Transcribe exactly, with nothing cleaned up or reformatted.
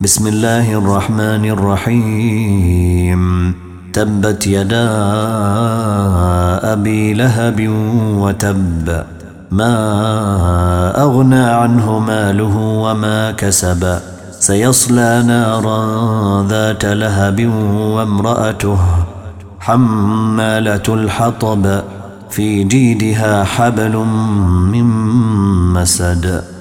بسم الله الرحمن الرحيم تبت يدا أبي لهب وتب ما أغنى عنه ماله وما كسب سيصلى نارا ذات لهب وامرأته حمالة الحطب في جيدها حبل من مسد